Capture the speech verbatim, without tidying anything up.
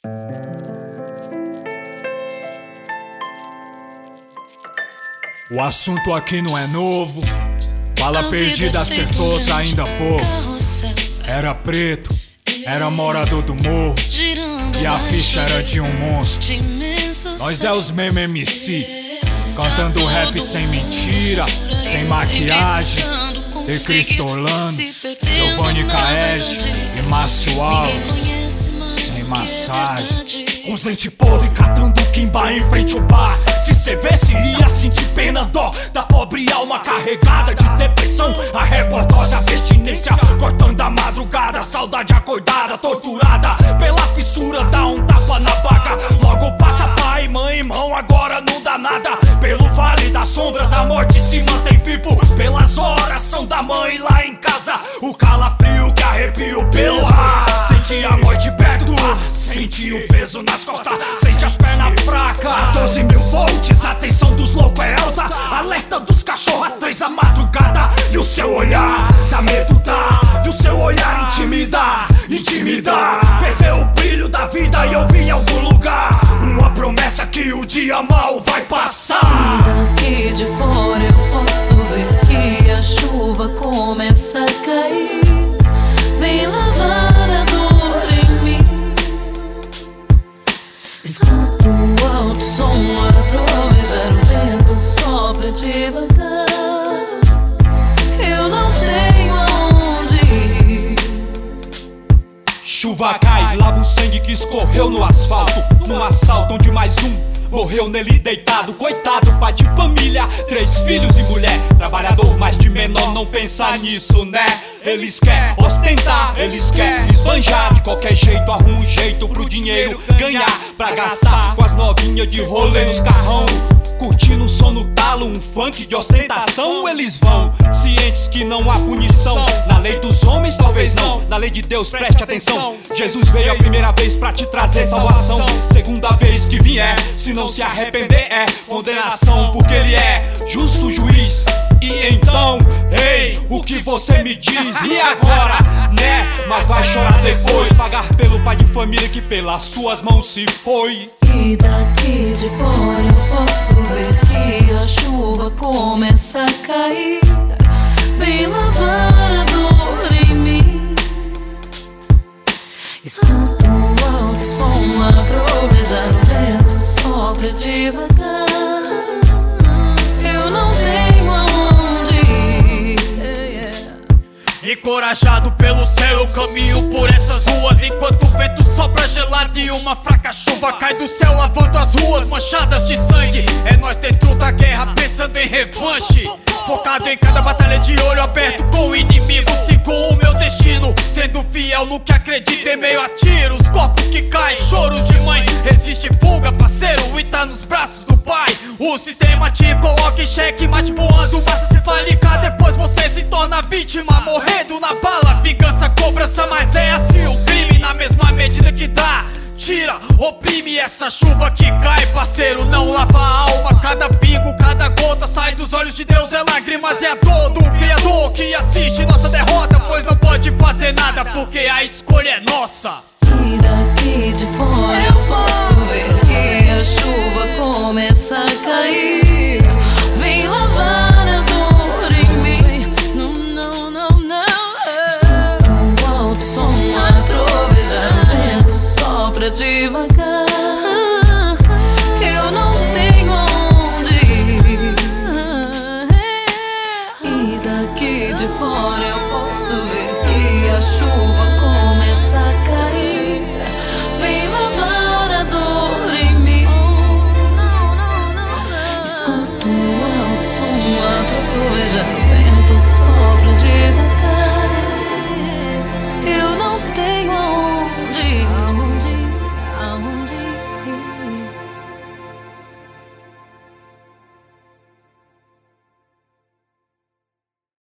O assunto aqui não é novo. Bala perdida acertou, tá ainda pouco. Era preto, era morador do morro, e a ficha era de um monstro. Nós é os mesmos M C, cantando rap sem mentira, sem maquiagem. De Cristo Orlando, Giovanni Caege e Márcio Alves, sem massagem. Com os lentes podres, catando quimba em frente ao bar. Se cê vesse, ia sentir pena, dó da pobre alma carregada de depressão. A reportosa abstinência, cortando a madrugada. Saudade acordada, torturada pela fissura, dá um tapa na vaca. Logo passa pai, mãe, irmão, agora não dá nada. Pelo vale da sombra da morte se mantém vivo. Pelas orações da mãe lá em casa, o calafrio que arrepia o pelo. Ah, sente a morte perto, ah, sente o peso nas costas, sente as pernas fracas. Doze mil volts, a atenção dos loucos é alta. Alerta dos cachorros às três da madrugada. E o seu olhar dá medo, dá. E o seu olhar intimida, intimida. Perdeu o brilho da vida e eu vi em algum lugar uma promessa que o dia mal vai passar. Daqui de fora eu posso ver que a chuva começa a cair. Vem lavar a dor em mim. Escuto o alto som a trovejar, o vento sopra devagar. Eu não tenho aonde ir. Chuva cai, lava o sangue que escorreu no asfalto. Num assalto onde mais um morreu nele deitado. Coitado, pai de família, três filhos e mulher. Trabalhador, mas de menor não pensa nisso, né? Eles querem ostentar, eles querem esbanjar. De qualquer jeito, arruma um jeito pro dinheiro ganhar, pra gastar com as novinhas de rolê nos carrão. Curtindo um som no talo, um funk de ostentação. Eles vão, cientes que não há punição. Na lei dos homens talvez não, na lei de Deus preste atenção. Jesus veio a primeira vez pra te trazer salvação. Segunda vez que vier, se não se arrepender é condenação. Porque ele é justo juiz. E então, ei, o que você me diz? E agora, né? Mas vai chorar depois, pagar pelo pai de família que pelas suas mãos se foi. E daqui de fora eu posso ver que a chuva começa a cair. Vem lavar a dor em mim. Escuto o alto som a trovejar, o vento sopra devagar. Eu não tenho aonde ir. Encorajado pelo céu eu caminho por essas ruas, enquanto o vento sopra gelado e uma fraca chuva cai do céu lavando as ruas manchadas de sangue. É nós dentro da guerra pensando em revanche, focado em cada batalha de olho aberto com o inimigo. Sigo o meu destino, sendo fiel no que acredito em meio a tiros, corpos que caem, choros de mãe. Existe fuga, parceiro, e tá nos braços do pai. O sistema te coloca em xeque, mate voando, basta se falicar, depois você se torna vítima, morrendo na bala. Vingança, cobrança, mas é assim o crime, na mesma medida que dá, tira, oprime. Essa chuva que cai, parceiro, não lava a alma. Cada pingo, cada gota sai dos olhos de Deus, é lágrimas e a dor do Criador que assiste nossa derrota, pois não pode fazer nada porque a escolha é nossa. E daqui de fora eu posso ver que a chuva começa a cair. Vem lavar a dor em mim. Não, não, não, não. Escuto o alto som a trovejar, o vento sopra devagar. Eu não tenho aonde ir. E daqui de fora eu posso ver que a chuva começa a cair. Vem lavar a dor em mim. Escuto o alto som a trovejar, o vento sopra devagar.